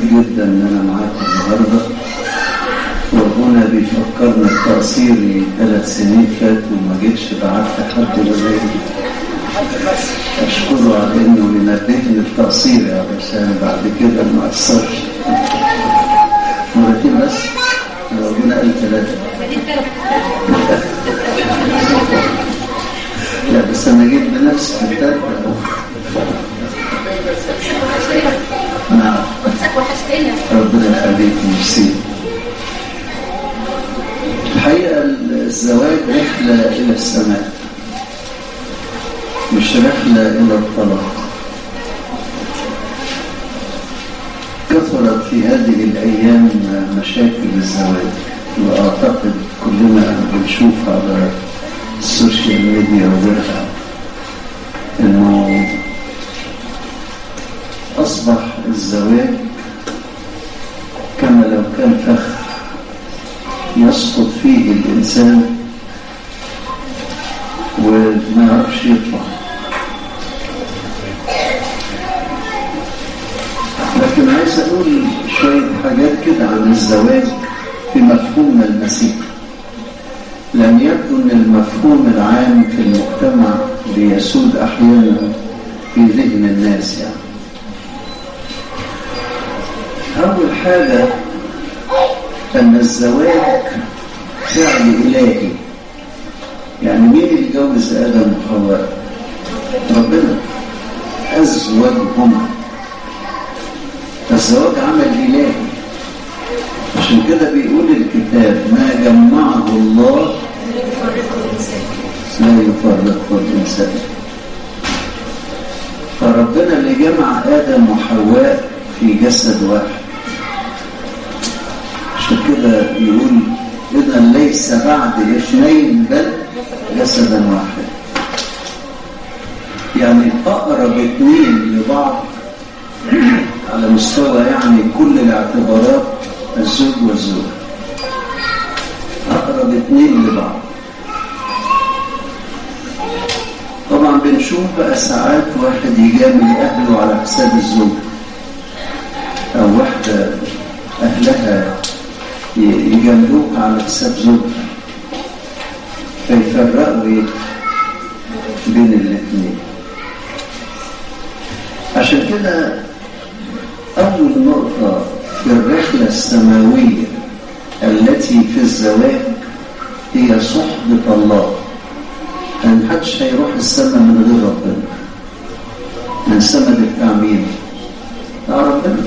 جدا ان انا معاكم النهارده، وابونا بيفكرنا بتقصيري 3 سنين فاتوا وما جيتش بعت حد ولا اشكره على انه ينبهني لتقصيري علشان بعد كده ما اقصرش. مرتين بس، ابونا قال 3. لا بس انا جيت بنفسي في الثالثة. نعم ربنا يخليك. ميرسي. الحقيقة الزواج رحلة إلى السماء، مش رحلة إلى الطلاق. كثرت في هذه الأيام مشاكل الزواج، وأعتقد كلنا بنشوف على السوشيال ميديا وغيرها إنه أصبح الزواج كما لو كان فخ يسقط فيه الإنسان وما يعرفش يطلع. لكن عايز أقول شوية حاجات كده عن الزواج في مفهوم المسيح، لأن يبدو أن المفهوم العام في المجتمع بيسود أحيانا في ذهن الناس. يعني أول حاجة أن الزواج فعل إلهي. يعني مين اللي جوز آدم وحواء؟ ربنا أزواجهما. الزواج عمل إلهي، عشان كده بيقول الكتاب ما جمعه الله لا يفرقه الإنسان. فربنا اللي جمع آدم وحواء في جسد واحد. عشان كده يقول إذا ليس بعد 2 بل جسدا واحد. يعني أقرب 2 لبعض على مستوى يعني كل الاعتبارات الزوج والزوجة، أقرب 2 لبعض. طبعا بنشوف بقى ساعات واحد يجامل أهله على حساب الزوجة، أو واحدة أهلها يجاملوك على حساب زوجها، فيفرقوا بين الاثنين. عشان كده أول نقطة في الرحلة السماوية التي في الزواج هي صحبة الله. يعني محدش هيروح السماء من غير ربنا. من السماء دي بتاع مين؟ بتاع ربنا.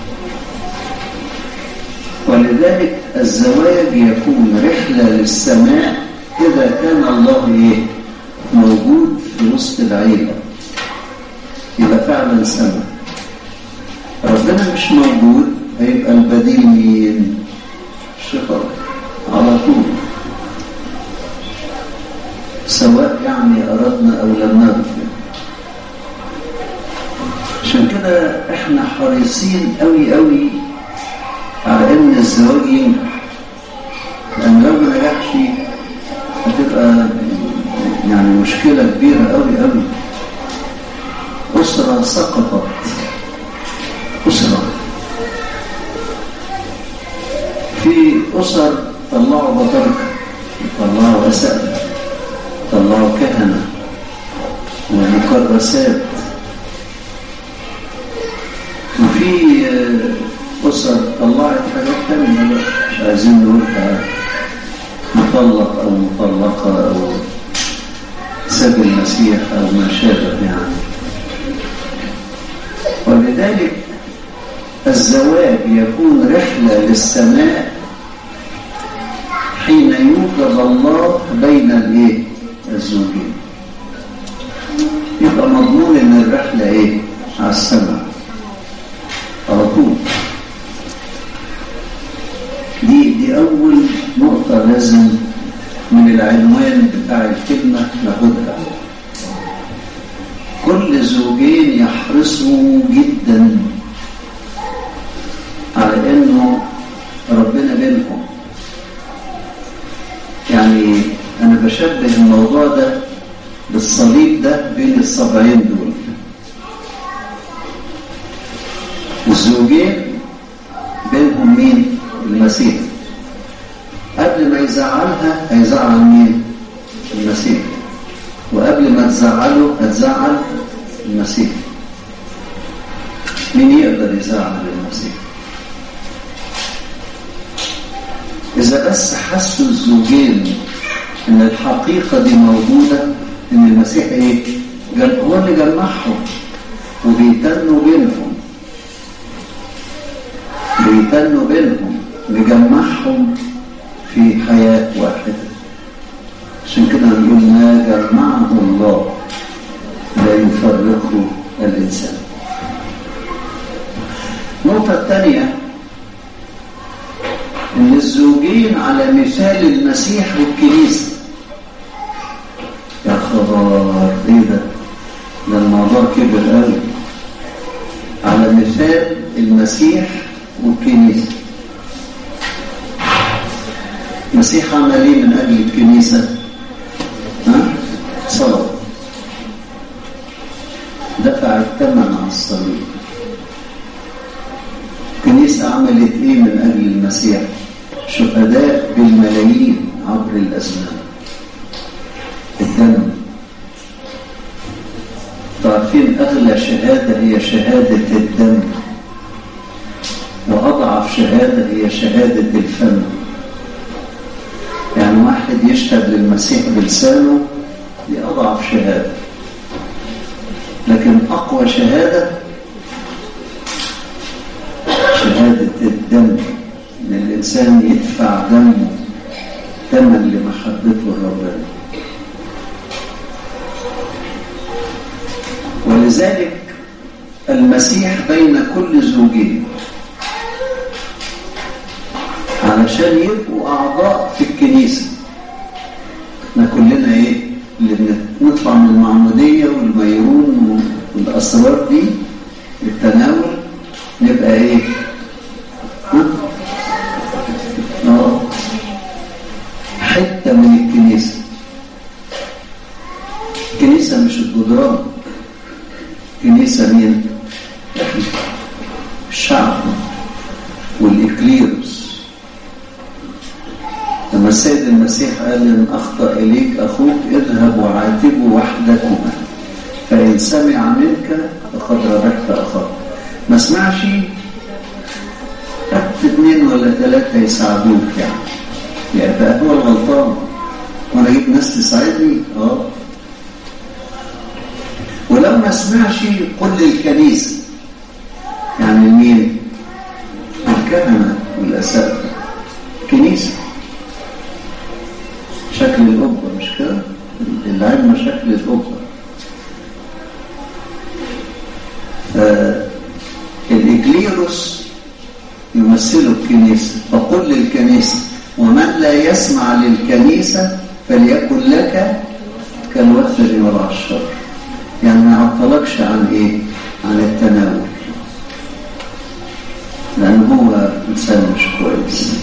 ولذلك الزواج يكون رحلة للسماء إذا كان الله موجود في وسط العيلة، يبقى فعلا سماء. ربنا مش موجود، هيبقى البديل مين؟ الشيطان على طول، سواء يعني أردنا أو لم نرد. عشان كده احنا حريصين قوي قوي على ان الزواج ينجح، لان لو ما نجحش هتبقى يعني مشكلة كبيرة قوي قوي. أسرة سقطت، أسرة. في أسر طلعوا بطركة، طلعوا أسئلة، طلعوا كهنة ومكرسات. وفي أسر طلعت حاجات تانية مش عايزين نقولها، مطلق أو مطلقة أو ساب المسيح أو ما شابه يعني. ولذلك الزواج يكون رحلة للسماء حين يوجد الله بين الزوجين. يبقى مضمون ان الرحلة على السماء على طول. دي أول نقطة لازم من العنوان بتاع الكلمة ناخدها. كل زوجين يحرصوا جدا على انه ربنا بينهم. يعني انا بشبه الموضوع ده بالصليب ده بين الصبعين دول. الزوجين مين؟ المسيح. قبل ما يزعلها هيزعل مين؟ المسيح. وقبل ما تزعله هتزعل المسيح. مين يقدر يزعل المسيح؟ إذا بس حسوا الزوجين إن الحقيقة دي موجودة، إن المسيح إيه؟ هو اللي جمعهم وبيتنوا بينهم مجمعهم في حياة واحدة. عشان كده نقول ما جمعه الله لا يفرقه الإنسان. النقطة الثانية إن الزوجين على مثال المسيح والكنيسة. يا خبر إيه ده الموضوع كبر قوي. على مثال المسيح والكنيسة. المسيح عمل ايه من أجل الكنيسة؟ صلاه. دفع الثمن على الصليب. الكنيسة عملت ايه من أجل المسيح؟ شهداء بالملايين عبر الأزمان. الدم. تعرفين أغلى شهادة هي شهادة الدم، وأضعف شهادة هي شهادة الفم. يعني واحد يشهد للمسيح بلسانه دي أضعف شهادة، لكن أقوى شهادة شهادة الدم، إن الإنسان يدفع دمه ثمن لمحبته لربنا. ولذلك المسيح بين كل زوجين علشان يبقوا أعضاء في الكنيسة. احنا كلنا ايه اللي نطلع من المعمودية والميرون والأسرار دي التناول نبقى ايه؟ حتة من الكنيسة. الكنيسة مش الجدران، الكنيسة مين؟ احنا الشعب والإكليروس. لما السيد المسيح قال إن أخطأ إليك أخوك اذهب وعاتبه وحدكما، فإن سمع منك فقد ربحت أخاك. ما سمعش حتى 2 ولا 3 يساعدوك، يعني بقى هو الغلطان وأنا أجيب ناس تساعدني. ولو ما سمعش قل للكنيسة، يعني مين؟ الكهنة والأساتذة. كنيسة شكل القبة، مش كده؟ العلم شكل القبة. الإكليروس يمثلوا الكنيسة. فقل للكنيسة ومن لا يسمع للكنيسة فليكن لك كالوثر والعشار. يعني ما يعطلكش عن ايه؟ عن التناول، لأنه هو إنسان مش كويس.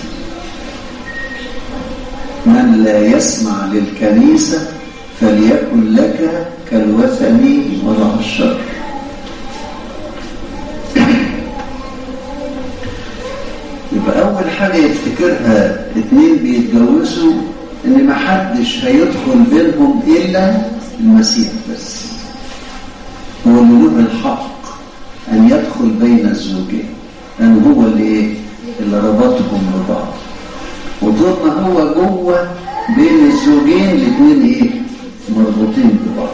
من لا يسمع للكنيسة فليكن لك كالوثن والعشار. يبقى أول حاجة يفتكرها 2 بيتجوزوا إن ما حدش هيدخل بينهم إلا المسيح بس. هو اللي له الحق أن يدخل بين الزوجين، لأنه هو اللي ربطهم ببعض. وطول ما هو جوه بين الزوجين الاثنين مربوطين ببعض.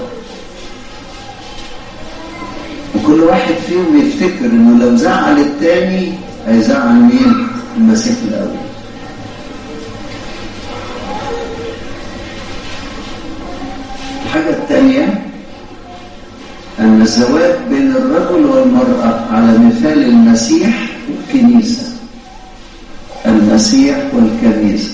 وكل واحد فيهم يفتكر انه لو زعل الثاني هيزعل مين؟ المسيح الاول. الحاجة الثانية أن الزواج بين الرجل والمرأة على مثال المسيح والكنيسة. المسيح والكنيسة.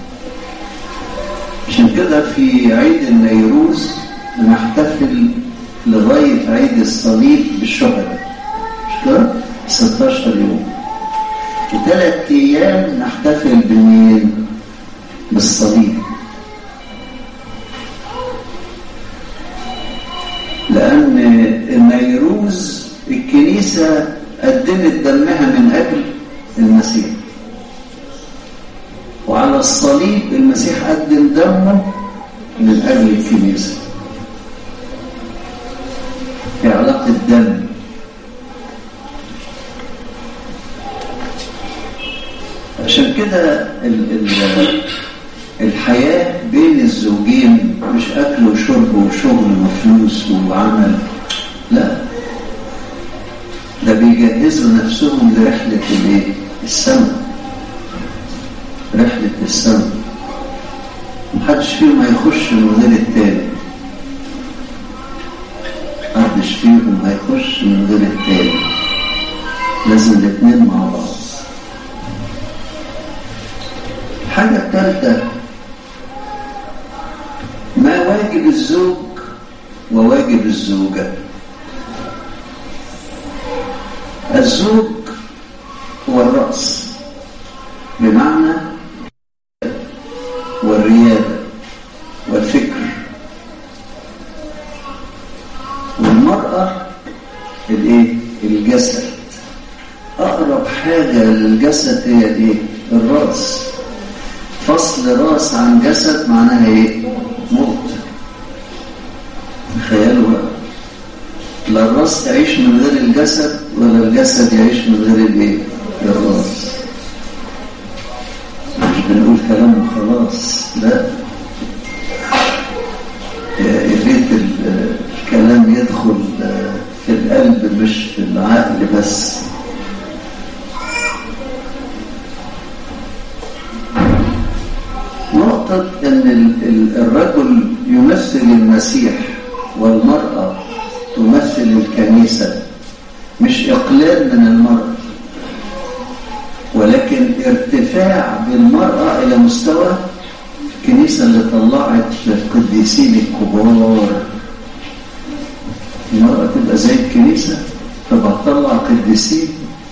عشان كده في عيد النيروز نحتفل لغاية عيد الصليب بالشهداء، مش كده؟ 16 يوم. و3 أيام نحتفل بمين؟ بالصليب. لأن النيروز الكنيسة قدمت دمها من أجل المسيح. على الصليب المسيح قدم دمه من أجل الكنيسة. في علاقة دم. عشان كده الحياة بين الزوجين مش أكل وشرب وشغل وفلوس وعمل، لا، ده بيجهزوا نفسهم لرحلة السماء. رحلة السماء محدش فيهم هيخش من غير التاني، محدش فيهم هيخش من غير التاني، لازم الاتنين مع بعض. الحاجة الثالثة، ما واجب الزوج وواجب الزوجة. الزوج هو الرأس بمعنى والريادة والفكر، والمرأة الجسد. أقرب حاجة للجسد هي الرأس. فصل راس عن جسد معناها موت. تخيلوا بقى، لا الراس تعيش من غير الجسد ولا الجسد يعيش من غير الراس. مش بنقول كلام خلاص، لا، يا ريت الكلام يدخل في القلب مش في العقل بس. نقطة أن الرجل يمثل المسيح والمرأة تمثل الكنيسة، مش إقلال من المرأة، ولكن ارتفاع بالمرأة إلى مستوى الكنيسة اللي طلعت القديسين الكبار. المرأة تبقى زي الكنيسة، تبقى تطلع قديسين.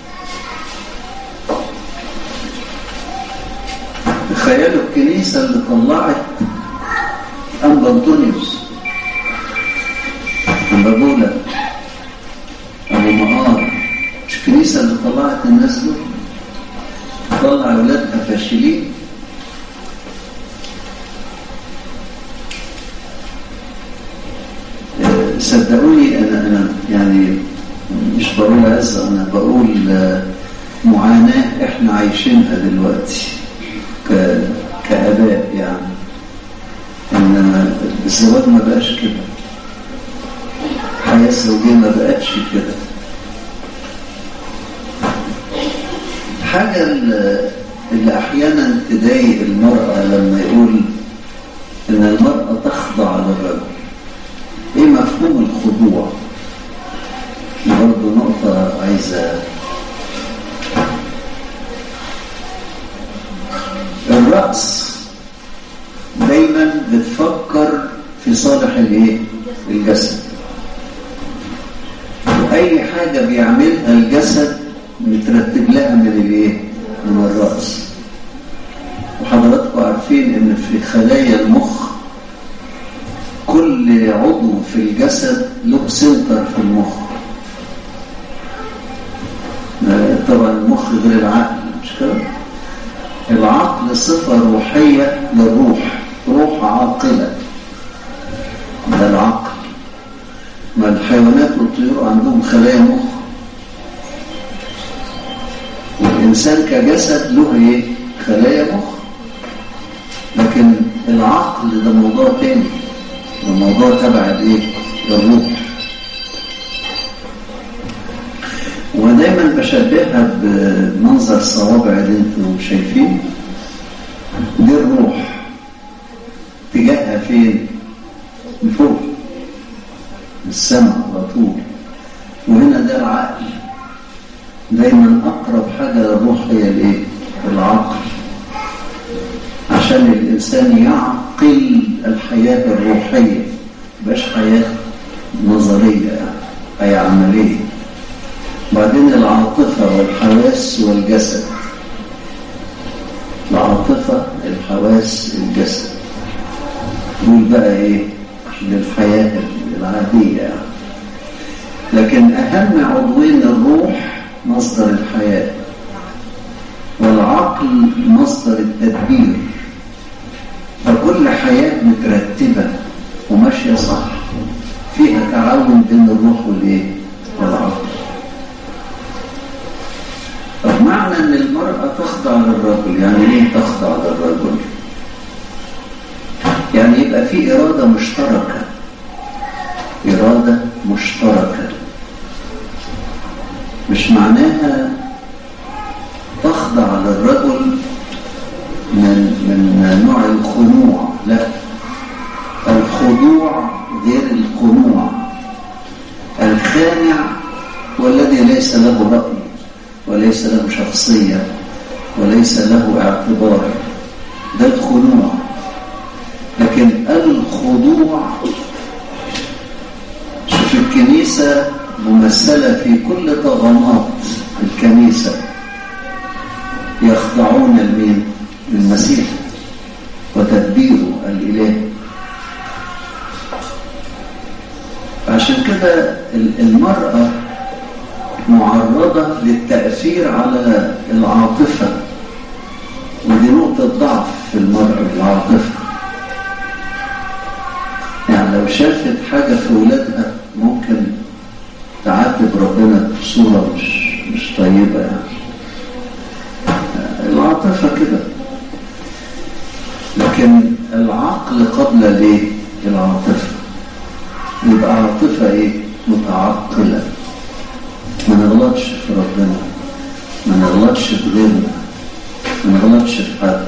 تخيلوا الكنيسة اللي طلعت أنبا أنطونيوس، أنبا بولا، أبو مقار. مش الكنيسة اللي طلعت الناس دول؟ طلع أولادها فاشلين. صدقوني أنا يعني مش بقول عزة، أنا بقول معاناة إحنا عايشينها دلوقتي كآباء. يعني إنما الزواج ما بقاش كده، الحياة الزوجية ما بقتش كده. حاجة اللي أحيانا تضايق المرأة لما يقول إن المرأة تخضع للرجل. إيه مفهوم الخضوع؟ برضه نقطة عايزة. الرأس دايما بتفكر في صالح الجسد، وأي حاجة بيعملها الجسد مترتب لها من الرأس. وحضراتكم عارفين إن في خلايا المخ كل عضو في الجسد له سنتر في المخ. طبعا المخ غير العقل، مش كده؟ العقل صفة روحية للروح، روح عاقلة. ده العقل. ما الحيوانات والطيور عندهم خلايا مخ، والإنسان كجسد له خلايا مخ. لكن العقل ده موضوع تاني، ده موضوع تبع الروح. ودايما بشبهها بمنظر صوابع اللي انتم شايفين. دي الروح، اتجاهها فين؟ لفوق السماء على طول. وهنا ده العقل. دايما اقرب حاجه للروح هي العقل، عشان الانسان يعقل الحياه الروحيه، مش حياه نظريه، يعني حياه عمليه. بعدين العاطفة والحواس والجسد. العاطفة، الحواس، الجسد، دول بقى للحياة العادية يعني. لكن أهم عضوين الروح مصدر الحياة، والعقل مصدر التدبير. حياة مترتبة وماشية صح فيها تعاون بين الروح والعقل. طب معنى ان المرأة تخضع للرجل، يعني ايه تخضع للرجل؟ يعني يبقى في إرادة مشتركة، إرادة مشتركة. مش معناها تخضع للرجل من نوع الخنوع، لا، الخضوع غير الخنوع. الخانع والذي ليس له رأي وليس له شخصية وليس له اعتبار، ده الخنوع. لكن الخضوع، شوف الكنيسة ممثلة في كل طغمات الكنيسة، يخضعون للمسيح وتدبيره الإلهي. عشان كده المرأة معرضة للتأثير على العاطفة، ودي نقطة ضعف في المرأة، العاطفة. يعني لو شافت حاجة في ولادها ممكن تعاتب ربنا بصورة مش طيبة. يعني العاطفة كده، لكن العقل قبل العاطفة. يبقى عاطفة متعقلة، ما نغلطش في ربنا، ما نغلطش في غيرنا، ما نغلطش في حد.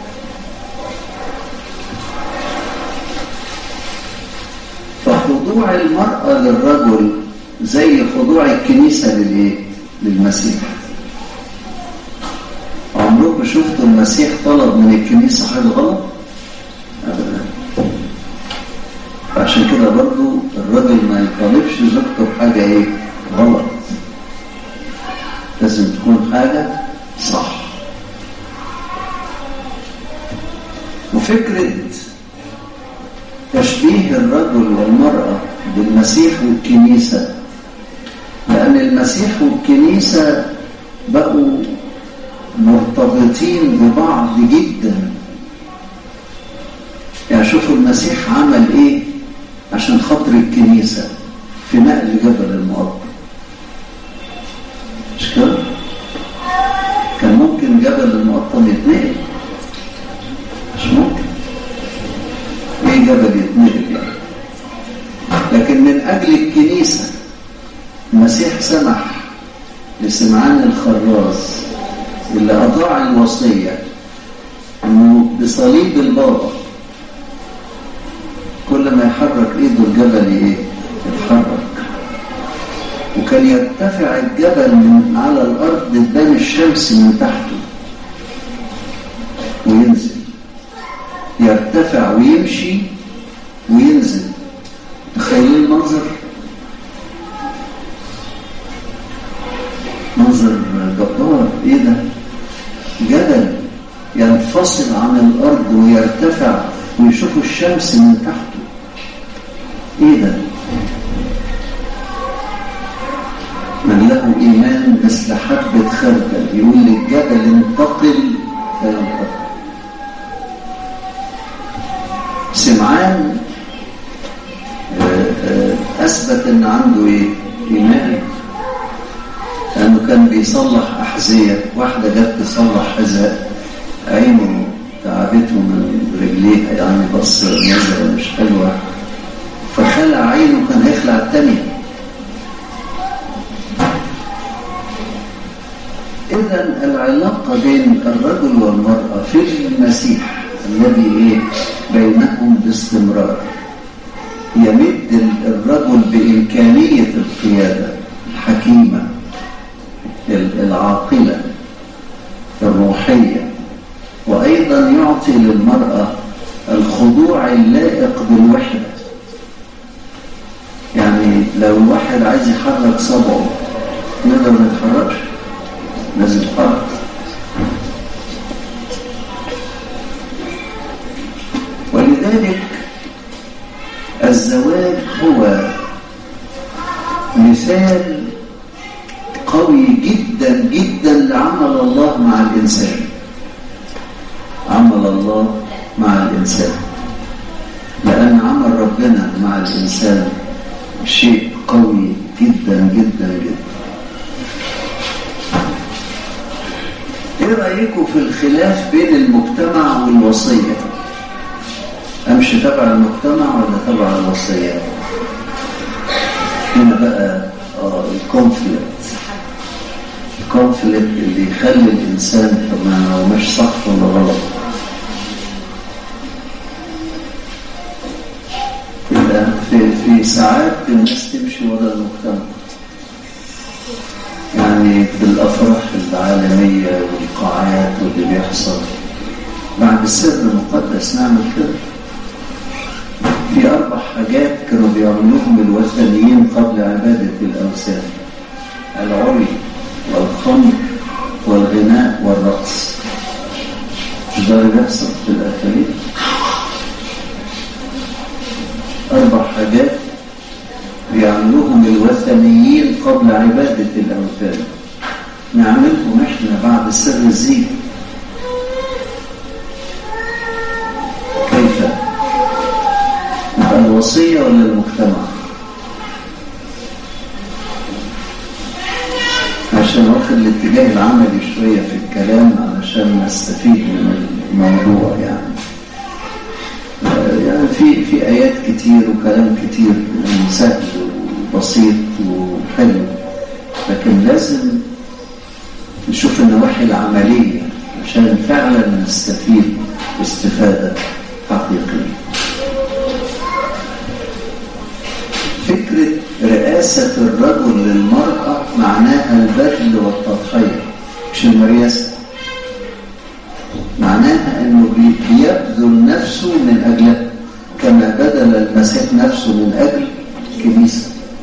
فخضوع المرأة للرجل زي خضوع الكنيسة للمسيح. عمركم شفتوا المسيح طلب من الكنيسة حاجة غلط؟ أبدا. عشان كده برضو الرجل ما يطالبش زوجته بحاجة غلط، لازم تكون حاجة صح. وفكرة تشبيه الرجل والمرأة بالمسيح والكنيسة، لأن المسيح والكنيسة بقوا مرتبطين ببعض جدا. يعني شوفوا المسيح عمل ايه عشان خاطر الكنيسة في نقل جبل المقطم. مش كده؟ كان ممكن جبل المقطم يتنقل؟ مش ممكن. ايه جبل يتنقل يعني؟ لكن من اجل الكنيسة المسيح سمح لسمعان الخراز اللي أطاع الوصية انه بصليب البابا كل ما يحرك ايده الجبل يتحرك. وكان يرتفع الجبل من على الارض تبان الشمس من تحته وينزل، يرتفع ويمشي وينزل. تخيلوا المنظر، منظر جبار. ايه ده؟ جبل ينفصل عن الارض ويرتفع ويشوفوا الشمس من تحته. ايه ده؟ من له ايمان مثل حبة خردل يقول للجبل انتقل فينتقل. سمعان اثبت ان عنده ايمان، لانه كان بيصلح احذية. واحدة جت تصلح حذاء، عينه تعبته من رجليها، يعني بص نظرة مش حلوة، فخلع عينه كان هيخلع التانية. إذن العلاقة بين الرجل والمرأة في المسيح الذي بينهم باستمرار يمد الرجل بإمكانية القيادة الحكيمة العاقلة الروحية، وأيضا يعطي للمرأة الخضوع اللائق بالوحدة. يعني لو الواحد عايز يحرك صبعه يقدر ما يتحركش، لازم يتحرك. ولذلك الزواج هو مثال قوي جدا جدا لعمل الله مع الإنسان. عمل الله مع الإنسان لأن عمل ربنا مع الإنسان شيء قوي جدا جدا جدا. ايه رأيكم في الخلاف بين المجتمع والوصية؟ امشي تبع المجتمع ولا تبع الوصية؟ هنا بقى الكونفليكت اللي يخلي الإنسان طب ما هو مش صح ولا غلط. في ساعات الناس تمشي وراء المجتمع، يعني بالأفراح العالمية والقاعات واللي بيحصل بعد السر المقدس نعمل كده. في 4 حاجات كانوا بيعملوهم الوثنيين قبل عبادة الأوثان: العري والخمر والغناء والرقص. ده اللي بيحصل في الأكاليل. 4 حاجات بيعملوهم الوثنيين قبل عبادة الأوثان، نعملهم احنا بعد سر الزيت. كيف؟ الوصية ولا المجتمع؟ عشان واخد الاتجاه العملي شوية في الكلام علشان نستفيد من الموضوع. يعني في آيات كتير وكلام كتير سهل وبسيط وحلو، لكن لازم نشوف النواحي العملية عشان فعلا نستفيد استفادة حقيقية. فكرة رئاسة الرجل للمرأة معناها البذل والتضحية، مش المرياسة. معناها انه بيبذل نفسه من اجلها كما بذل المسيح نفسه من اجل الكنيسة.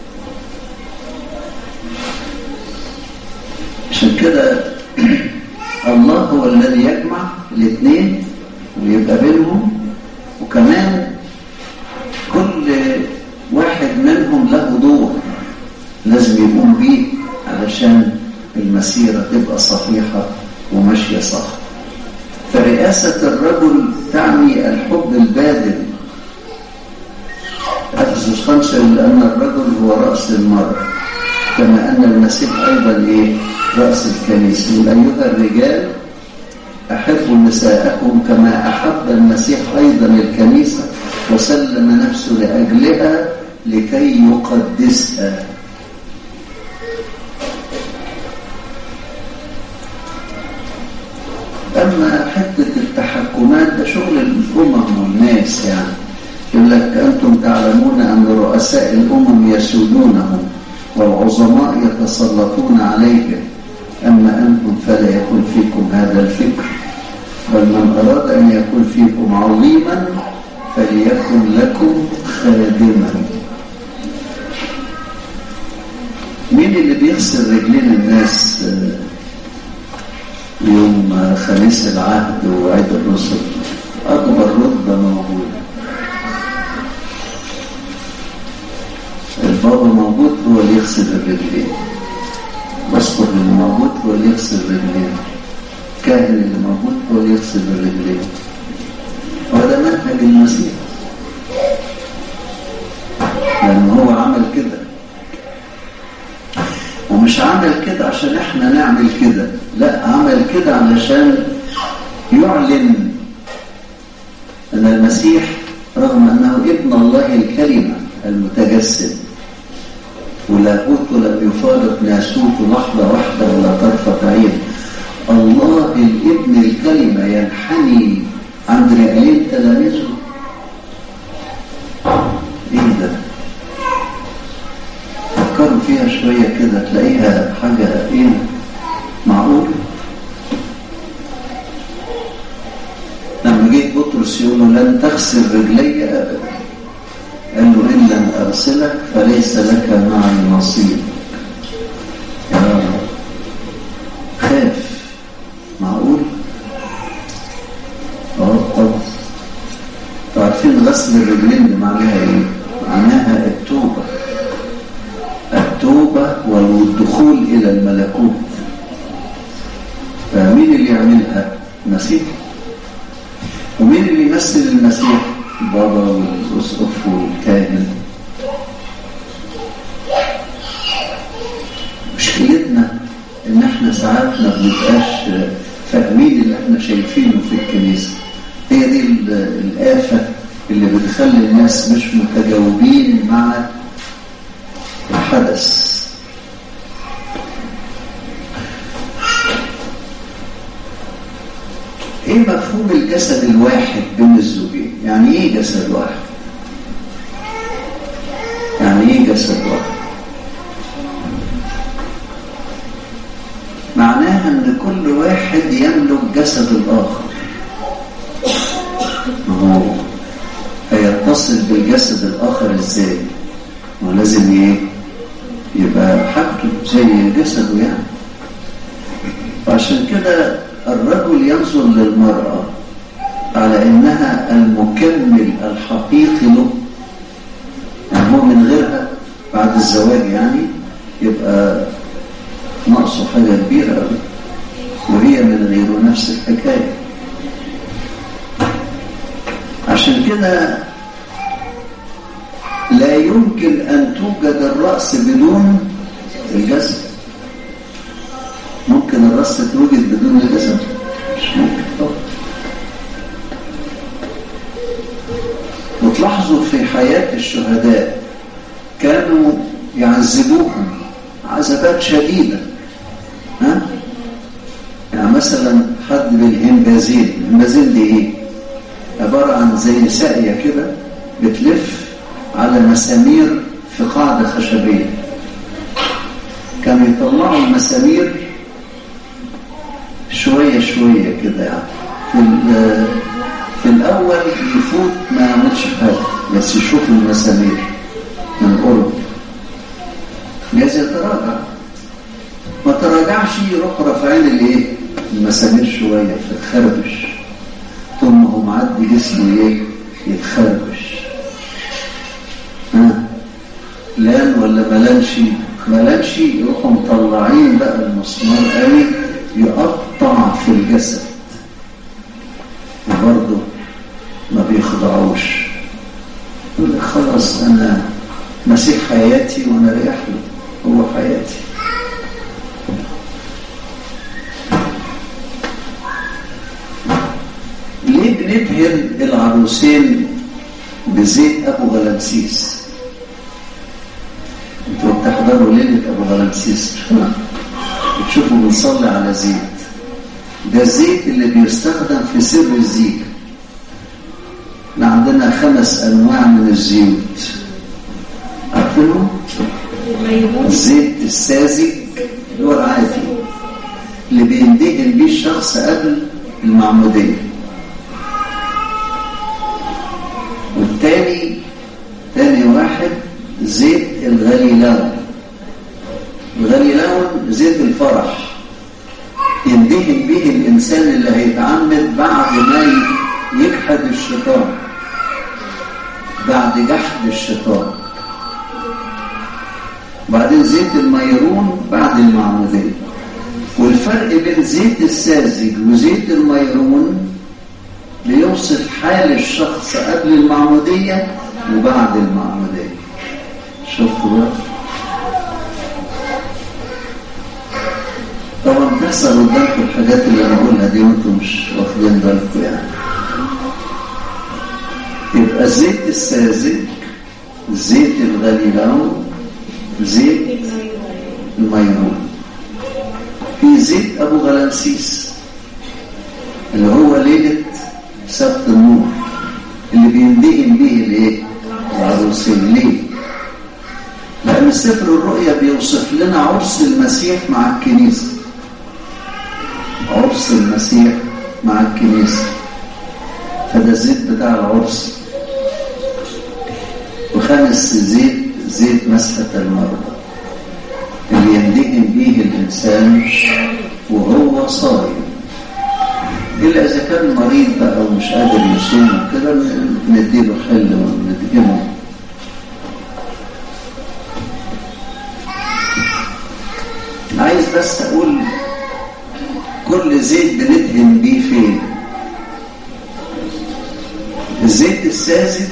عشان كده الله هو الذي يجمع الاثنين ويبقى بينهم، وكمان كل واحد منهم له دور لازم يقوم بيه علشان المسيرة تبقى صحيحة وماشية صح. فرئاسة الرجل تعني الحب الباذل. أفسس 5 لأن الرجل هو رأس المرأة كما أن المسيح أيضا رأس الكنيسة. أيها الرجال أحبوا نساءكم كما أحب المسيح أيضا الكنيسة وسلم نفسه لأجلها لكي يقدسها. أما حتة التحكمات ده شغل الأمم والناس. يعني يقول لك أنتم تعلمون أن رؤساء الأمم يسودونهم والعظماء يتسلطون عليهم، أما أنتم فلا يكون فيكم هذا الفكر، بل من أراد أن يكون فيكم عظيما فليكن لكم خادما. مين اللي بيغسل رجلين الناس يوم خميس العهد وعيد الرسل؟ أكبر رتبة موجودة. البابا موجود هو اللي يغسل الرجلين، الأسقف اللي موجود هو اللي يغسل الرجلين، الكاهن اللي موجود هو اللي يغسل الرجلين. وهذا منهج المسيح، لأنه هو عمل كده، ومش عمل كده عشان احنا نعمل كده، لا، عمل كده علشان يعلن أن المسيح رغم أنه ابن الله الكلمة المتجسد ولاهوته لم يفارق ناسوته لحظة واحدة ولا طرفة عين، الله الابن الكلمة ينحني عند رجلين تلاميذه. ايه ده؟ فكروا فيها شوية كده تلاقيها حاجة معقول. لما جيت بطرس يقول له لن تغسل رجلي أبدا، قال له إن لم أغسلك فليس لك معي نصيب. يا رب خاف، معقول؟ طب عارفين غسل الرجلين دي معناها ايه؟ معناها التوبة والدخول إلى الملكوت. فمين اللي يعملها؟ المسيح. ومين اللي يمثل المسيح؟ البابا ساعات ما بنبقاش فاهمين اللي احنا شايفينه في الكنيسة. هي دي الآفة اللي بتخلي الناس مش متجاوبين مع الحدث. ايه مفهوم الجسد الواحد بين الزوجين؟ يعني ايه جسد واحد؟ يعني ايه جسد واحد؟ معناها ان كل واحد يملك جسد الاخر. هو هيتصل بالجسد الاخر ازاي؟ ولازم ايه؟ يبقى حاجته زي جسده يعني. وعشان كده الرجل ينظر للمرأة على انها المكمل الحقيقي له، يعني هو من غيرها بعد الزواج يعني يبقى ناقصه حاجة كبيرة قوي، وهي من غيره نفس الحكاية. عشان كده لا يمكن أن توجد الرأس بدون الجسد. ممكن الرأس توجد بدون الجسد؟ مش ممكن طبعا. وتلاحظوا في حياة الشهداء كانوا يعذبوهم عذابات شديدة. يعني مثلا حد بالهمبازين. الهمبازين دي ايه؟ عبارة عن زي ساقية كده بتلف على مسامير في قاعدة خشبية. كانوا يطلعوا المسامير شوية شوية كده، يعني في الأول يفوت ما يعملش حاجة، بس يشوف المسامير من قرب جايز يتراجع. ما تراجعش يروح رافعين الايه؟ المسامير شوية فتخربش، ثم هو معدي جسمه ايه؟ يتخربش. لان ولا ملانش يروحوا مطلعين بقى المسمار قوي يقطع في الجسد، وبرضه ما بيخضعوش. يقول لك خلاص انا مسيح حياتي وانا رايح له، هو حياتي. ليه بندهن العروسين بزيت ابو غلامسيس؟ انتوا بتحضروا ليله ابو غلامسيس بتشوفوا بنصلي على زيت. ده الزيت اللي بيستخدم في سر الزيجة. احنا عندنا 5 أنواع من الزيوت، عارفينهم؟ الزيت الساذج اللي هو العادي اللي بيندهن بيه الشخص قبل المعمودية. تاني واحد زيت الغليلاون. الغليلاون زيت الفرح، يندهن به الإنسان اللي هيتعمد بعد ما يجحد الشيطان، بعد جحد الشيطان. وبعدين زيت الميرون بعد المعمودية. والفرق بين زيت الساذج وزيت الميرون بيوصف حال الشخص قبل المعمودية وبعد المعمودية. شفتوا بقى؟ طبعا بتحصل قدامكم الحاجات اللي انا بقولها دي وانتم مش واخدين بالكم يعني. يبقى الزيت الساذج، زيت الغليلاون، زيت الميرون. في زيت ابو غلامسيس اللي هو ليله سبت النور، اللي بيندهن به الايه؟ العروسين. ليه؟ لان سفر الرؤيا بيوصف لنا عرس المسيح مع الكنيسه. عرس المسيح مع الكنيسه، فده الزيت بتاع العرس. وخامس زيت مسحة المرضى اللي يندهن به الإنسان وهو صايم، إلا إذا كان مريض بقى ومش قادر يصوم كده نديله حل وندهنه. عايز بس أقول كل زيت بندهن بيه فين. الزيت الساذج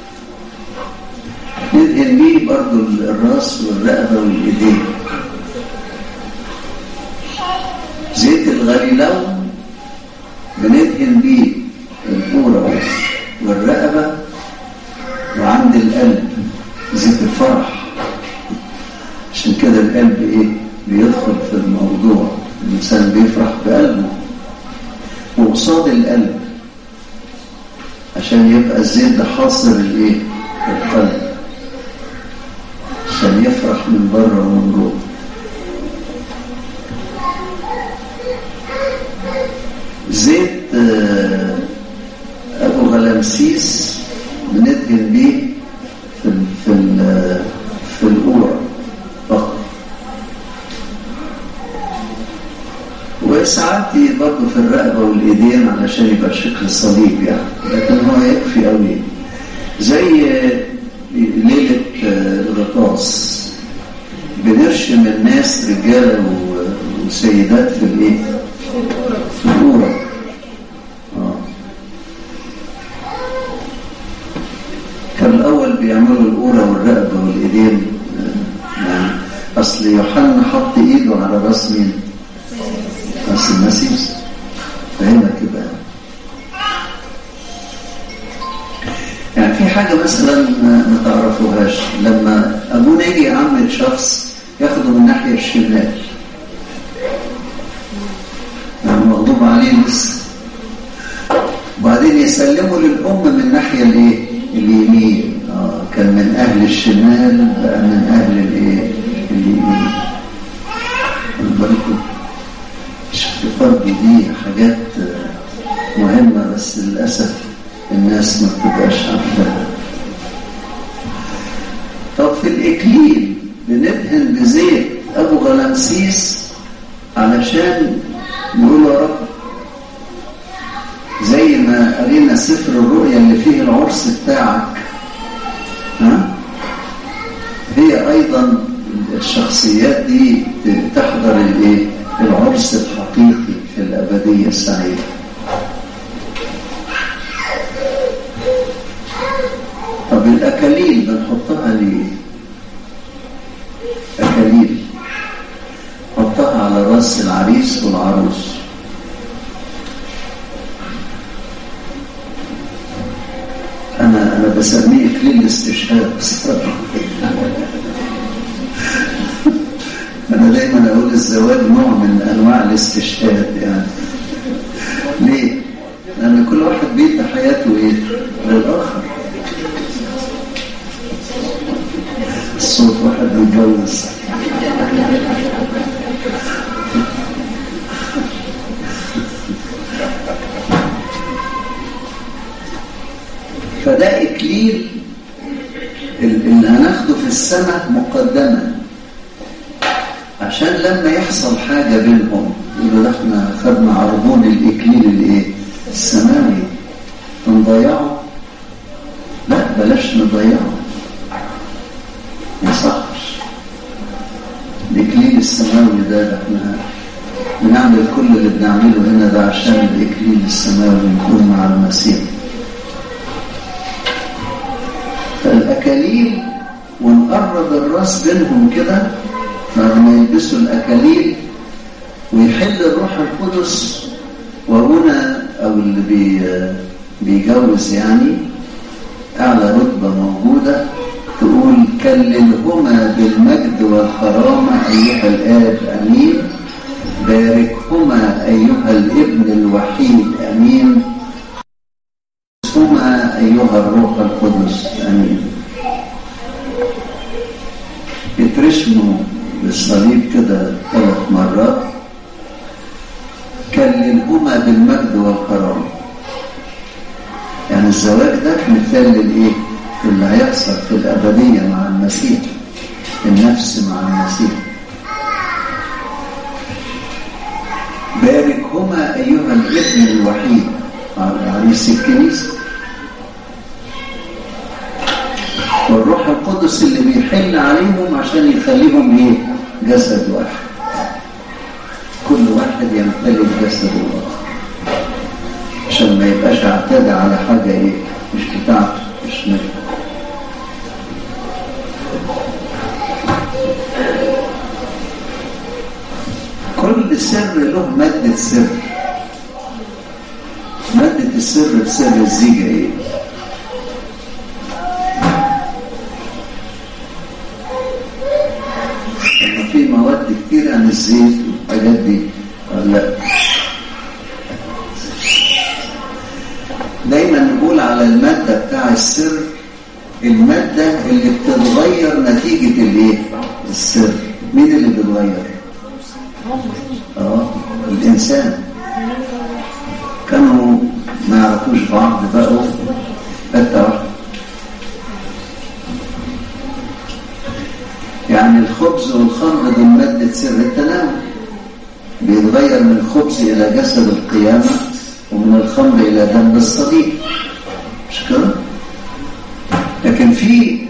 ندهن بيه برضو الراس والرقبة والإيدين. زيت الغليلون بندهن بيه القورة والرقبة، وعند القلب زيت الفرح. عشان كده القلب ايه بيدخل في الموضوع، الإنسان بيفرح بقلبه. وقصاد القلب عشان يبقى الزيت ده حاصر الايه القلب، عشان يفرح من بره ومن جوه. زيت ابو غلامسيس بندهن بيه في القورة فقط. وساعات برضه في الرقبة والإيدين علشان يبقى شكل صليب يعني، لكن هو يكفي قوي. زي ليلة الغطاس بنرشم الناس رجالة وسيدات في الايه في القورة. كان الأول بيعملوا القورة والرقبة والإيدين يعني. أصل يوحنا حط إيده على راس مين؟ راس المسيح. فهنا كده يعني في حاجة مثلا ما تعرفوهاش، لما أبونا يجي يعمل شخص ياخده من الناحية الشمال يعني مغضوب عليه لسه، وبعدين يسلمه للأم من الناحية اليمين. كان من أهل الشمال بقى من أهل اليمين. بالكم الشقاق دي حاجات مهمة، بس للأسف الناس ما بتبقاش عارفاها. طب في الإكليل بندهن بزيت أبو غلامسيس علشان نقول يا رب، زي ما قرينا سفر الرؤيا اللي فيه العرس بتاعك، هي أيضا الشخصيات دي تحضر العرس الحقيقي في الأبدية السعيدة. طب الأكاليل بنحطها ليه؟ أكاليل حطها على راس العريس والعروس. أنا بسميه إكليل الاستشهاد. أنا دايما أقول الزواج نوع من أنواع الاستشهاد يعني. ليه؟ لأن كل واحد بيدي حياته للآخر. الصوت واحد متجوز. فده إكليل اللي هناخده في السماء مقدما، عشان لما يحصل حاجة بينهم يقولوا احنا خدنا عربون الإكليل السماوي نضيعه. لا بلاش نضيعه، ما يصحش. الإكليل السماوي ده احنا بنعمل كل اللي بنعمله هنا ده عشان الإكليل السماوي نكون مع المسيح. فالأكاليل ونقرب الراس بينهم كده بعد ما يلبسوا الأكاليل ويحل الروح القدس. وهنا أو اللي بيجوز يعني أعلى رتبة موجودة تقول كللهما بالمجد والكرامة أيها الآب أمين، باركهما أيها الابن الوحيد أمين، هما أيها الروح القدس أمين. يترسموا بالصليب كده 3 مرات، كللهما بالمجد والكرامة. يعني الزواج ده مثال للإيه؟ اللي هيحصل في الأبدية مع المسيح، النفس مع المسيح. باركهما أيها الابن الوحيد على عريس الكنيسة، والروح القدس اللي بيحل عليهم عشان يخليهم جسد واحد، كل واحد يمتلك جسد الآخر، عشان ما يبقاش اعتدى على حاجة مش بتاعته، مش ملكه. كل سر سر له مادة سر. مادة السر في سر الزيجة ايه؟ لما في مواد كتير عن الزيت والحاجات دي لا، دايما نقول على المادة بتاع السر المادة اللي بتتغير نتيجة الايه؟ السر. مين اللي بيتغير؟ الإنسان. كانوا ما يعرفوش بعض بقوا حتى واحدة. يعني الخبز والخمر دي مادة سر التناول، بيتغير من الخبز إلى جسد القيامة ومن الخمر إلى دم الصليب، مش كده؟ لكن في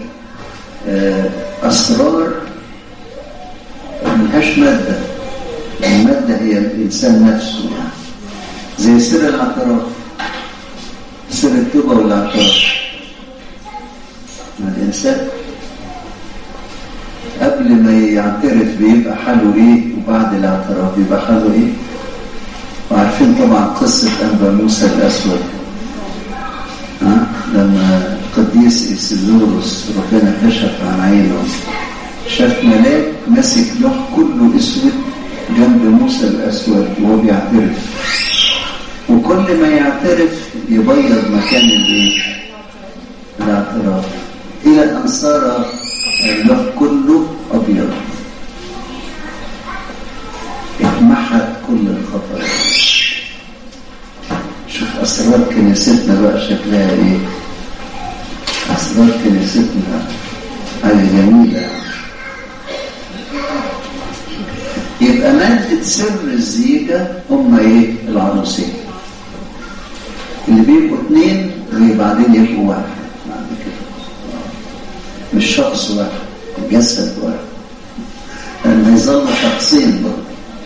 أسرار ملهاش مادة، المادة هي الإنسان نفسه، يعني زي سر الاعتراف، سر التوبة والاعتراف. الإنسان قبل ما يعترف بيبقى حاله إيه، وبعد الاعتراف بيبقى حاله إيه. وعارفين طبعا قصة أنبا موسى الأسود، لما القديس إسيزوروس ربنا كشف عن عينه، شاف ملاك ماسك لوح كله اسود جنب موسى الأسود وهو بيعترف، وكل ما يعترف يبيض مكان الايه؟ الاعتراف، الى ان صار اللوح كله ابيض، اتمحت كل الخطايا. شوف اسرار كنيستنا بقى شكلها ايه. اسرار كنيستنا حاجه جميله. يبقى مادة سر الزيجة هم ايه؟ العروسين اللي بيبقوا اتنين وبعدين يبقوا واحد بعد كده، مش شخص واحد، جسد واحد، لأن يظل شخصين برضه.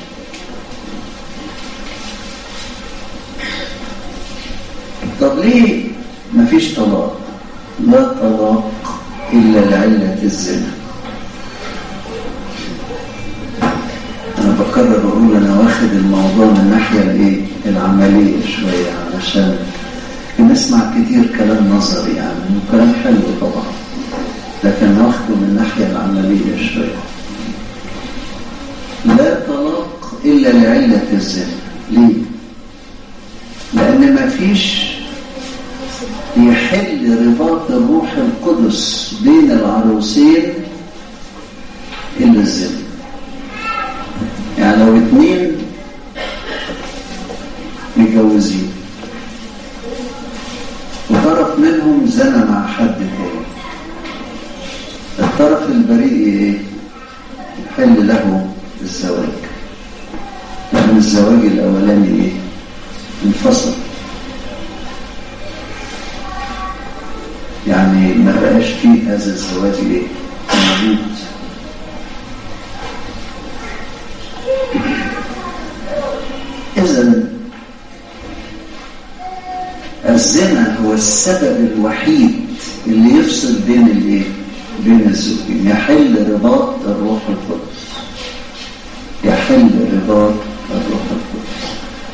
طب ليه مفيش طلاق؟ لا طلاق إلا لعلة الزنا. أنا بكرر أقول أنا واخد الموضوع من الناحية الإيه؟ العملية شوية، علشان بنسمع كتير كلام نظري يعني، وكلام حلو طبعا، لكن واخده من الناحية العملية شوية. لا طلاق إلا لعلة الزنا. ليه؟ لأن ما فيش يحل رباط الروح القدس بين العروسين إلا الزنا. يعني لو اتنين متجوزين وطرف منهم زنى مع حد تاني، الطرف البريء ايه؟ يحل له الزواج، لأن الزواج الأولاني ايه؟ انفصل، يعني ما بقاش فيه هذا الزواج ايه؟ موجود. إذن الزنا هو السبب الوحيد اللي يفصل بين الايه؟ بين الزوجين. يحل رباط الروح القدس، يحل رباط الروح القدس.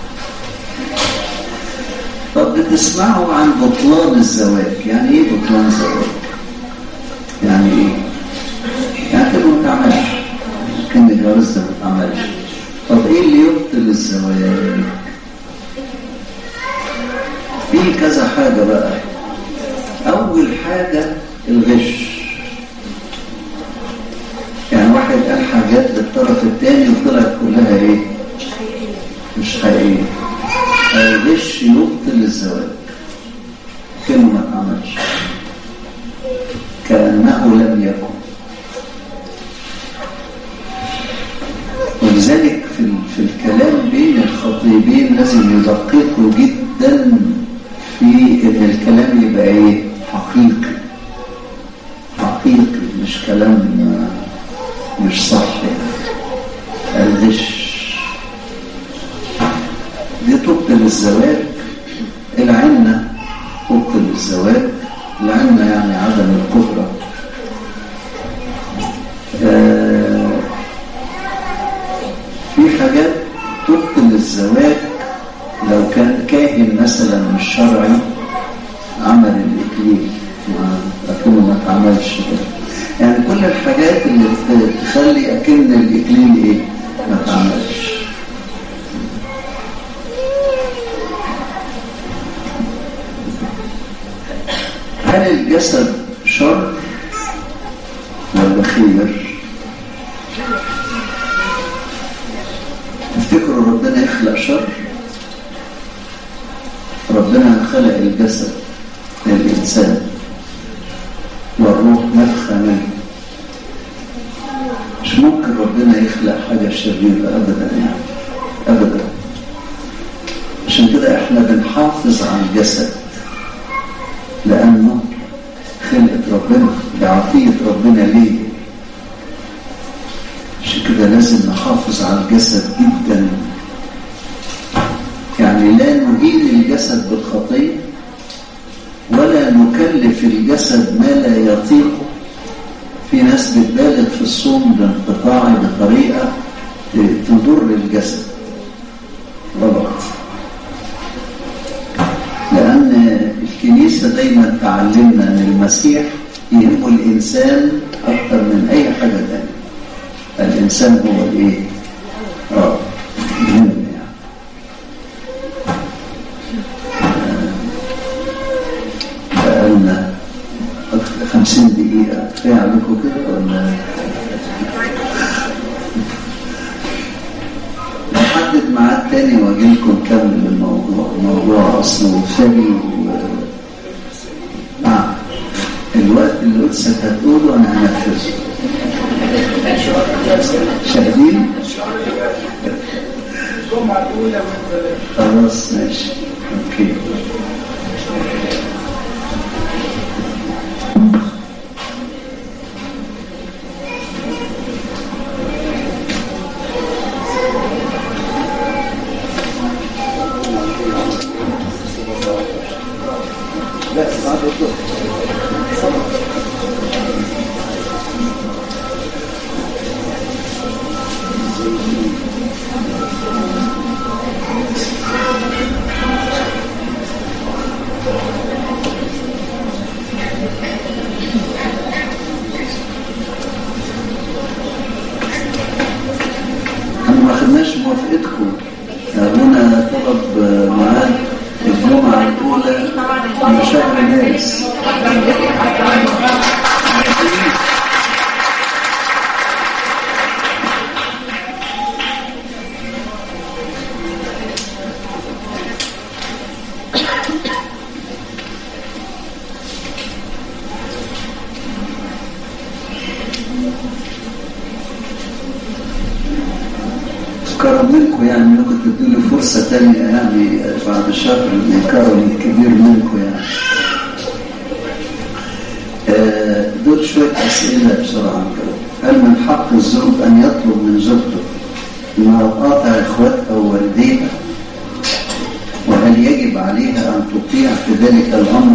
طب بتسمعوا عن بطلان الزواج. يعني ايه بطلان زواج؟ يعني ايه؟ يعني كده ما تعملش، كان الجواز ده ما تعملش. طب ايه اللي يبطل الزواج؟ في كذا حاجة بقى. اول حاجة الغش. يعني واحد قال حاجات للطرف الثاني وطلعت كلها ايه؟ مش حقيقية. الغش يبطل الزواج، كلمة ما تعملش، كأنه لم يكن. ولذلك في الكلام بين الخطيبين لازم يدققوا جدا في ان الكلام يبقى ايه؟ حقيقي، حقيقي، مش كلام مش صح. الغش دي تبطل الزواج. العنة تبطل الزواج. العنة يعني عدم القدرة. في حاجات مثلا مش شرعي عمل الإكليل لكنه ما اتعملش كده. يعني كل الحاجات اللي تخلي أكن الإكليل إيه ما اتعملش. هل الجسد شر ولا خير؟ تفتكروا ربنا يخلق شر؟ ربنا خلق الجسد للإنسان والروح نفخة منه. مش ممكن ربنا يخلق حاجة شريرة أبدا، يعني أبدا. عشان كده احنا بنحافظ على الجسد لأنه خلقة ربنا، بعطية ربنا ليه. عشان كده لازم نحافظ على الجسد جدا. يعني لا نهين الجسد بالخطية ولا نكلف الجسد ما لا يطيقه. في ناس بتبالغ في الصوم بانقطاعي بطريقة تضر الجسد، غلط. لأن الكنيسة دايما تعلمنا أن المسيح يهمه الإنسان أكثر من أي حاجة تانية. الإنسان هو الإيه؟ مهم يعني. بقالنا 50 دقيقة كفاية عليكم كده ولا؟ نحدد ميعاد تاني واجي لكم نكمل الموضوع. الموضوع أصله ثري الوقت اللي قدسك هتقوله أنا هنفذه. شاهدين؟ خلاص ماشي اوكي. منكم يعني انكم تدوا لي فرصه ثانيه يعني بعد شهر من كرم كبير منكم يعني. دول شويه اسئله بسرعه كده. هل من حق الزوج ان يطلب من زوجته انها تقاطع اخواتها ووالديها؟ وهل يجب عليها ان تطيع في ذلك الامر؟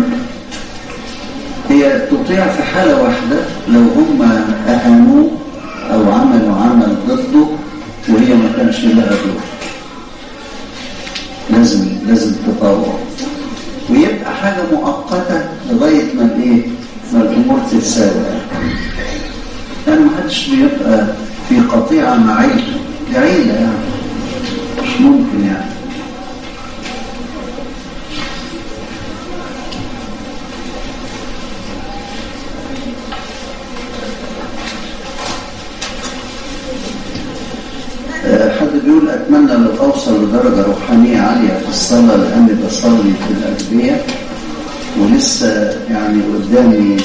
هي تطيع في حاله واحده لو هم اهانوه او عملوا عمل ضده وهي ما كانش لها دور. لازم تطاوع ويبقى حاجه مؤقته لغايه ما الامور تتساوى. يعني ما حدش بيبقى في قطيعه مع عيلته، دي عيله يعني مش ممكن يعني. حد بيقول أتمنى لو أوصل لدرجة روحانية عالية في الصلاة لأني بصلي في الأجبية ولسه يعني قدامي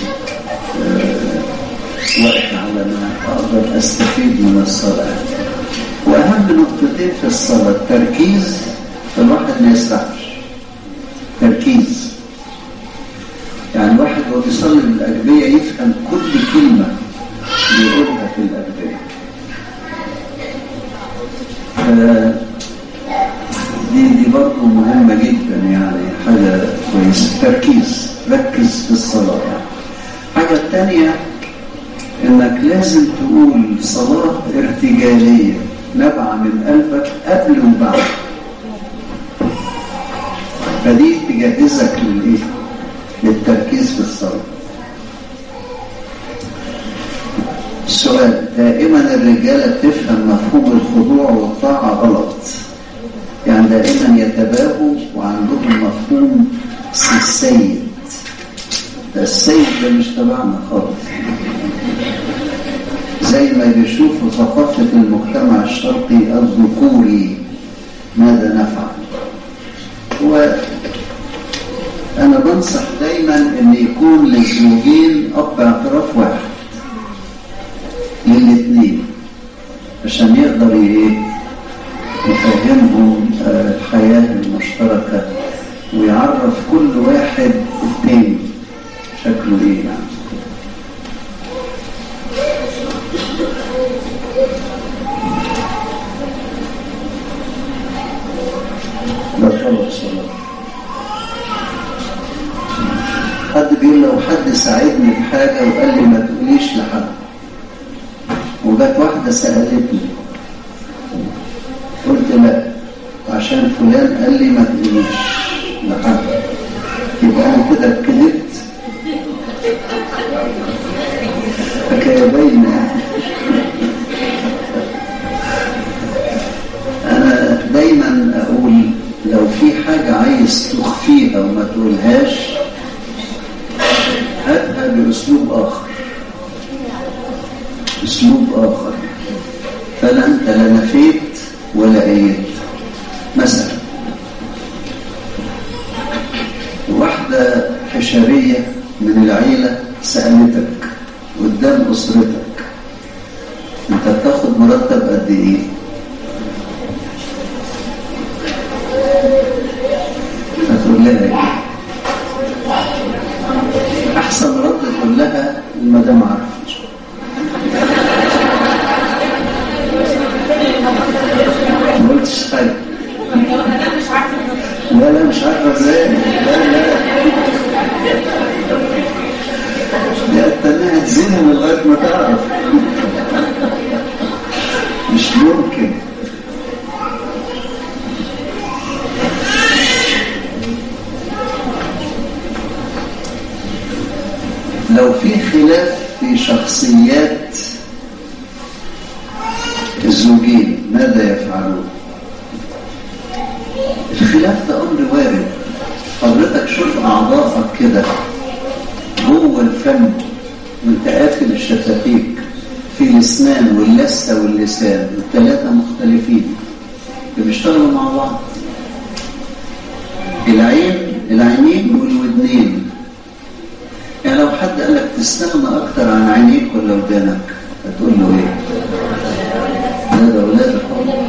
وقت على ما أقدر أستفيد من الصلاة. وأهم نقطتين في الصلاة التركيز، الواحد ما يسرحش. تركيز يعني واحد وهو بيصلي بالأجبية يفهم كل كلمة بيقولها في الأجبية. دي برضه مهمة جدا يعني حاجة كويسة. تركيز، ركز في الصلاة يعني. حاجة الثانية انك لازم تقول صلاة ارتجالية نابعة من قلبك قبل وبعد. فدي تجهزك للتركيز في الصلاة. السؤال: دائما الرجالة تفهم مفهوم الخضوع والطاعة غلط، يعني دائما يتباهوا وعندهم مفهوم السيد. السيد ده مش تبعنا خالص، زي ما بيشوفوا ثقافة المجتمع الشرقي الذكوري ماذا نفعل. وأنا بنصح دايما أن يكون للزوجين أب اعتراف واحد للاثنين عشان يقدر يفهمهم الحياة المشتركة ويعرف كل واحد التاني شكله ايه يعني. لا طلب صلاة. حد بيقول لو حد ساعدني بحاجة وقال لي ما تقوليش لحد، وجات واحدة سألتني قلت لا عشان فلان قال لي ما تقوليش لحد، يبقى أنا كده كذبت. حكاية باينة. أنا دايما أقول لو في حاجة عايز تخفيها وما تقولهاش هاتها بأسلوب آخر، أسلوب آخر، فلا أنت لا نفيت ولا أيدت. مثلا واحدة حشرية من العيلة سألتك قدام أسرتك أنت بتاخد مرتب قد إيه؟ هتقول لها إيه؟ أحسن رد تقول لها المدام عارفة. ما قلتش حاجة. لا مش عارفة ازاي. لا استناها تزينها لغاية ما تعرف. مش ممكن. لو في خلاف في شخصيات الزوجين ماذا يفعلون؟ الخلاف ده أمر وارد. حضرتك شوف أعضائك كده جوه الفم وانت قافل الشفافيك، في الاسنان واللثة واللسان الثلاثة مختلفين بيشتغلوا مع بعض. العينين والودنين، يعني لو حد قالك تستغنى أكتر عن عينيك ولا ودانك هتقول له إيه؟ هذا أولادك.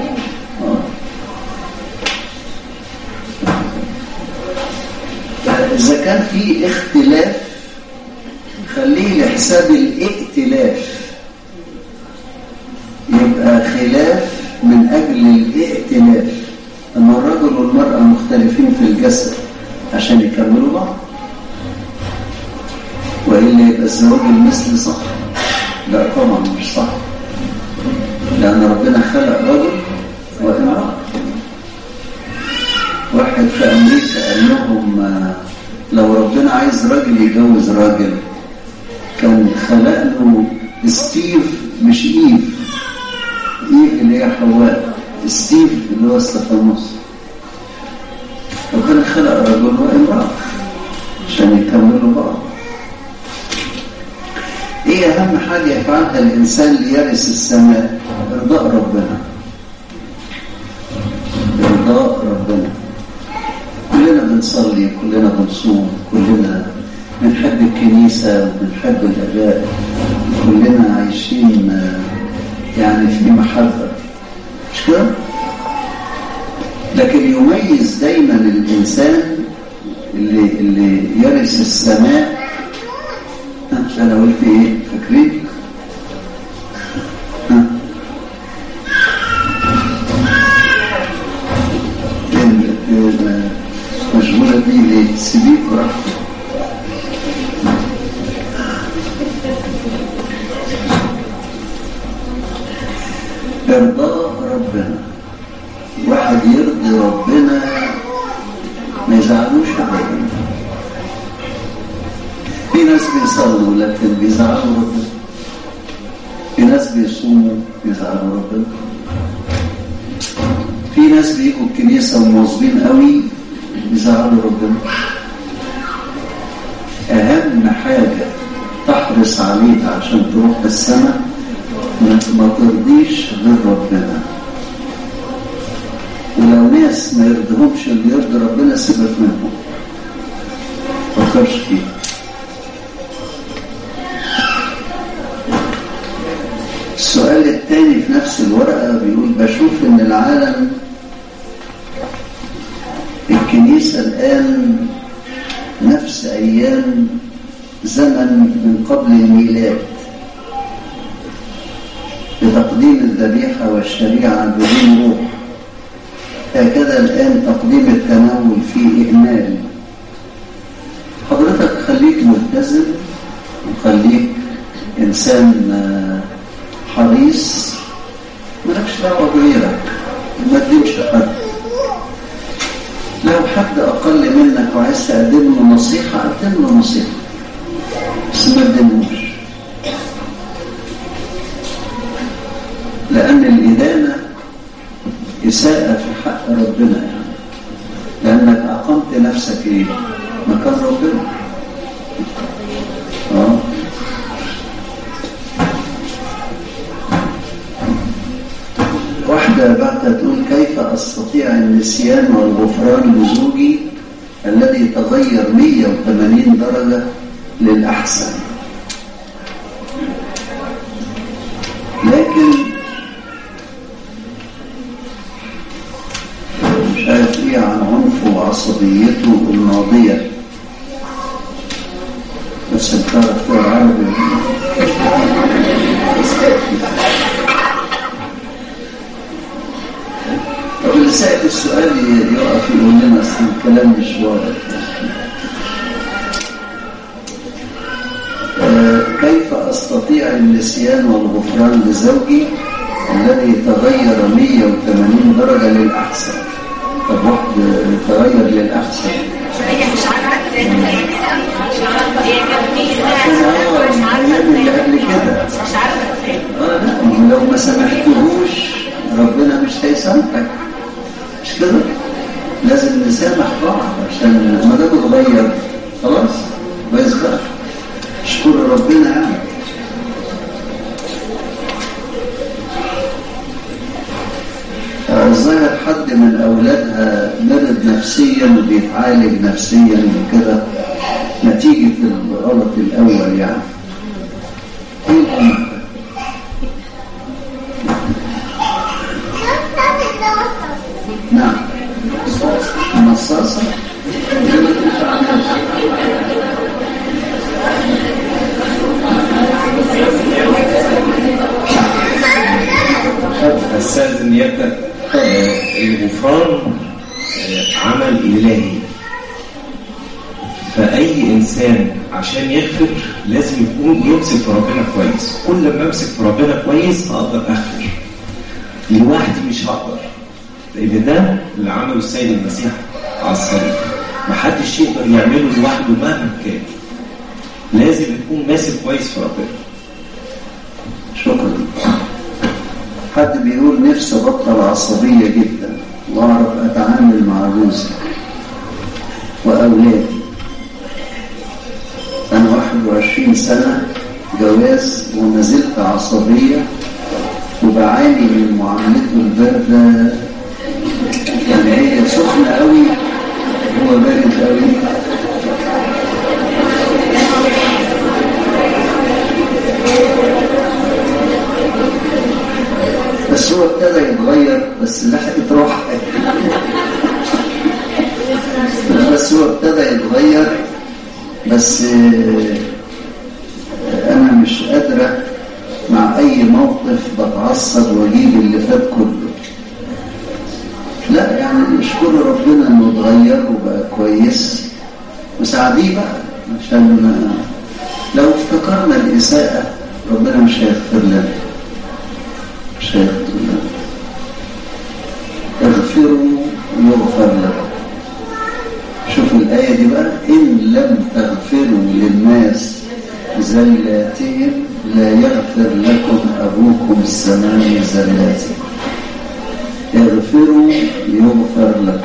إذا كان في اختلاف خليه لحساب الائتلاف، يبقى خلاف من أجل الائتلاف. أما الرجل والمرأة مختلفين في الجسد عشان يكملوا بعض، وإلا يبقى الزواج المثلي صح؟ لا طبعا مش صح، لأن ربنا خلق رجل وامرأة. واحد في أمريكا قال لهم لو ربنا عايز راجل يجوز راجل كان خلق له ستيف مش إيف اللي هي حواء، ستيف اللي هو استفانوس، وكان خلق رجل وامرأة عشان يكملوا بعض. ايه اهم حاجة يفعلها الانسان ليرث السماء؟ ارضاء ربنا. ارضاء ربنا. كلنا بنصلي، كلنا بنصوم، كلنا بنحب الكنيسة وبنحب الاباء، كلنا عايشين يعني في محبة، مش كده؟ لكن يميز دايما الانسان اللي يرث السماء. أنا قلت إيه؟ فاكرين؟ مشغولة بيه ليه؟ سيبيه براحته. إرضاء ربنا. واحد يرضي ربنا ما يزعلوش ربنا. في ناس بيصلوا لكن بيزعلوا ربنا، في ناس بيصوموا بيزعلوا ربنا، في ناس بيجوا الكنيسة ومواظبين قوي بيزعلوا ربنا. أهم حاجة تحرص عليها عشان تروح السماء ما ترضيش غير ربنا. ولو ناس ما يرضيهمش اللي يرضي ربنا سيبك منهم، ما تفكرش فيه. السؤال الثاني في نفس الورقة بيقول بشوف ان العالم الكنيسة الآن نفس أيام زمن من قبل الميلاد بتقديم الذبيحة والشريعة بدون روح. هكذا الآن تقديم التناول فيه إهمال. حضرتك خليك ملتزم وخليك إنسان حريص، مالكش دعوة بغيرك، ما تديمش حد. لو حد أقل منك وعايز تقدم له نصيحة قدم له نصيحة، بس ما تديموش، لأن الإدانة إساءة في حق ربنا، يعني لأنك أقمت نفسك إيه؟ مكان ربنا. واحدة بعد تقول كيف أستطيع النسيان والغفران لزوجي الذي تغير 180 درجة للأحسن، لكن مش عارف ايه عن عنفه وعصبيته الماضية. بس بتعرف تقول عربي؟ طب اللي سأل السؤال يقف يقول لنا أصل الكلام مش واضح. كيف أستطيع النسيان والغفران لزوجي الذي تغير 180 درجة للأحسن؟ طب واحد تغير للأحسن هي مش عارفة زي ما هي قبل كده مش عارفة ازاي. لا لو ما سامحتهوش ربنا مش هيسامحك، مش كده؟ لازم نسامح بعض عشان ما ده بتغير خلاص كويس بقى. اشكر ربنا. يعني ظهر حد من أولادها مرض نفسيا وبيتعالج نفسيا وكده نتيجة الغلط الأول. يعني نعم مصاصة أستاذ نيابتك الغفران عمل إلهي، فأي إنسان عشان يغفر لازم يكون يمسك في ربنا كويس. كل ما أمسك في ربنا كويس أقدر أغفر، لوحدي مش هقدر، لأن ده اللي عمله السيد المسيح على الصليب، محدش يقدر يعمله لوحده مهما كان، لازم يكون ماسك كويس في ربنا. شكرا. حد بيقول نفسي أبطل عصبية جدا وأعرف أتعامل مع جوزي وأولادي. أنا 21 سنة جواز وما زلت عصبية وبعاني من معاملته الباردة. يعني هي سخنة قوي هو بارد قوي. بس هو ابتدى يتغير، بس لحقت روحك. بس هو ابتدى يتغير، بس أنا مش قادرة مع أي موقف بتعصب وأجيب اللي فات كله. لا يعني نشكر ربنا إنه اتغير وبقى كويس وساعديه بقى، عشان لو افتكرنا الإساءة ربنا مش هيغفر لنا، مش هيغفر لنا. اغفروا يغفر لكم. عنكم الزمان زلاتي، اغفروا يغفر لكم.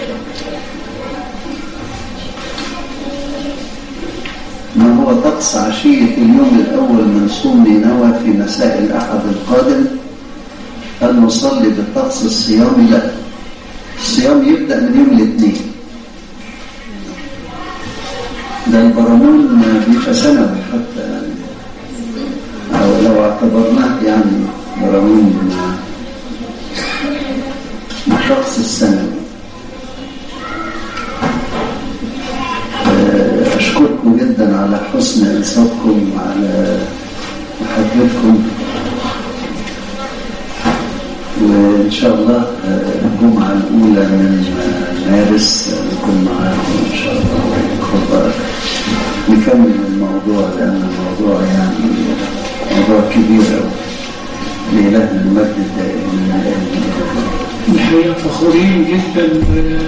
ما هو طقس عشية اليوم الأول من صوم نينوى في مساء الأحد القادم؟ هل نصلي بالطقس الصيامي؟ لا، الصيام يبدأ من يوم الاثنين. ده البرامون بيبقى سنوي حتى يعني، أو لو اعتبرناه يعني برامون من الطقس السنوي. أشكركم جدا على حسن إنصاتكم وعلى محبتكم، وإن شاء الله الجمعة الأولى من مارس نكون معاكم إن شاء الله وناخد نكمل الموضوع، لأن الموضوع يعني موضوع كبير أوي. لإلهنا المجد الدائم من الآن. الحقيقة فخورين جدا